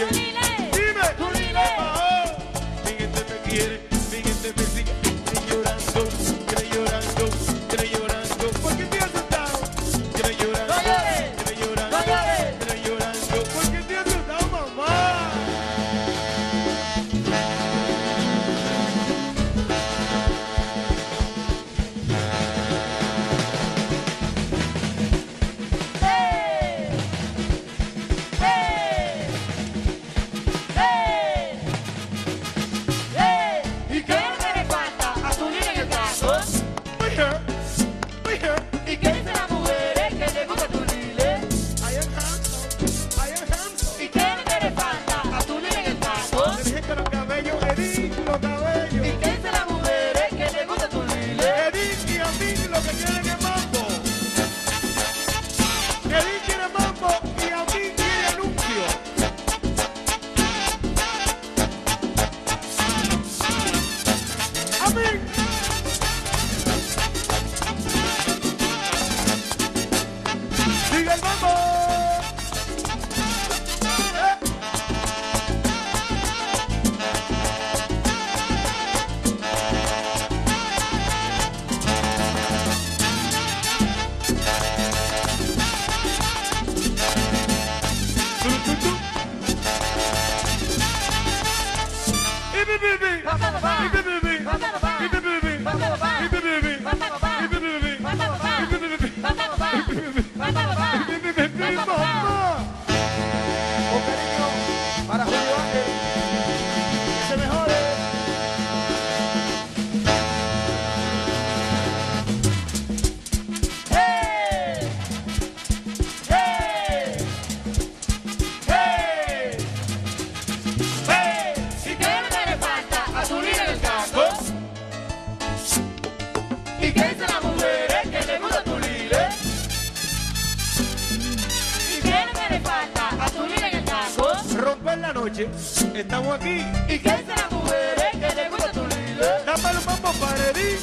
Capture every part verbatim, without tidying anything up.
Dime. Oh, mi gente me quiere, mi gente me sigue. Quiere llorando, quiere llorando, quiere llorando. Porque estoy asustado. Quiere llorando, quiere llorando, quiere llorando. Porque estoy asustado, mamá. ¡Sigue el mambo! Con cariño para Julio Ángel, que se mejore. ¡Hey! ¡Hey! ¡Hey! ¡Hey! ¿Y qué no le falta a tu líder en el caso? ¿Y qué dicen las mujeres que le gusta tu líder? ¿Y qué no le falta a tu líder en el caso? Romper la noche, estamos aquí. ¿Y qué dicen las mujeres que le gusta tu líder? Dame los mambo para herir.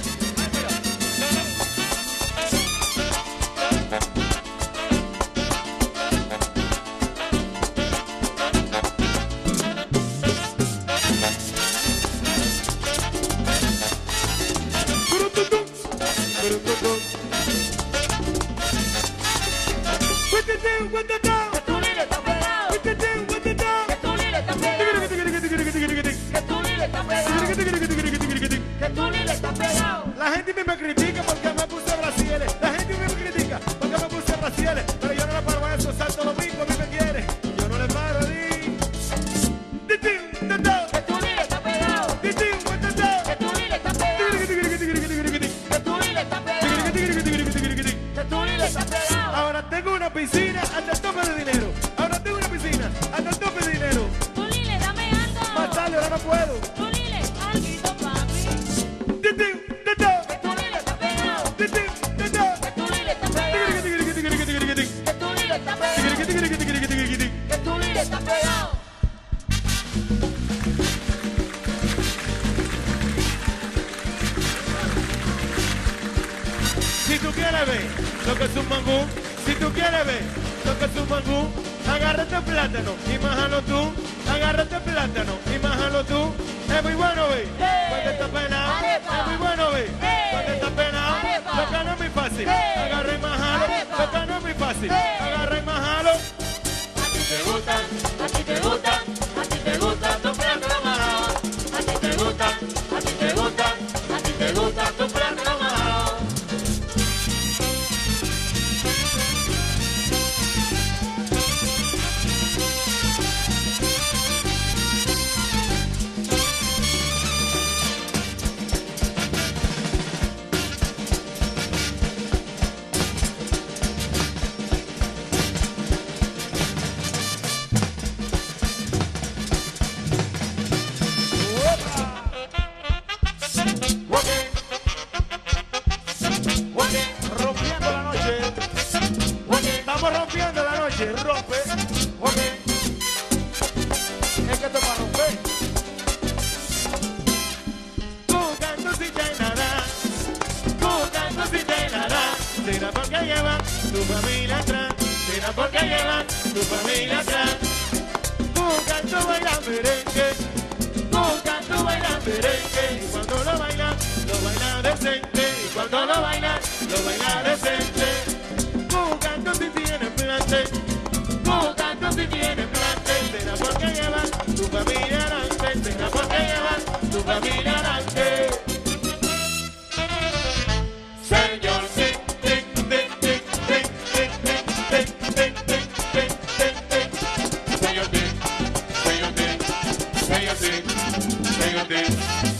Que tu líder está pegado. Que tu líder está pegado. Que tu líder está pegado. Que tu líder está pegado. La gente me critica porque me puse brasieles. La gente me critica porque me puse brasieles. Pero yo no le paro a eso, salto domingo, a mí me quiere. Yo no le paro a ti. Que tu líder está pegado. Que tu líder está pegado. Que tu líder está pegado. Que tu líder está pegado. Ahora tengo una piscina hasta el tope de dinero. Ahora tengo una piscina hasta el tope de dinero. Tu líder, dame algo. Más tarde, ahora no puedo. Tu líder, alguito, papi. Que tu líder está pegado. Que tu líder está pegado. Que tu líder está pegado. Que tu líder está pegado. Si tú quieres ver lo que es un mangú, si tú quieres ver lo que es un mangú, agárrate el plátano y májalo tú, agárrate el plátano y májalo tú. Es muy bueno, ve, cuando está penado, es muy bueno, ve, cuando está penado, lo que no es muy fácil, agarra y májalo, lo que no es muy fácil, agarra y májalo. A ti te gustan, a ti te gustan, a ti te gustan tus plátanos majados. A ti te gustan, a ti te gustan, a ti te gustan tus plátanos majados. Rompiendo la noche, estamos rompiendo la noche, rompe, ok. Es que esto es para romper. Buscando si te nada, buscando si te nada. Será porque llevan tu familia atrás, será porque llevan tu familia atrás. Buscando Buscando bailar merengue, buscando bailar merengue. Y cuando lo baila, lo baila decente. Y cuando lo baila, lo baila decente. Buscando si tiene plante, buscando si tiene plante. Será porque lleva tu familia adelante, será porque lleva tu familia adelante. Señor, sí, sí, sí, sí, sí, sí, sí, sí, sí, sí, sí, sí. Señor, sí, señor, sí, señor, sí, señor, sí.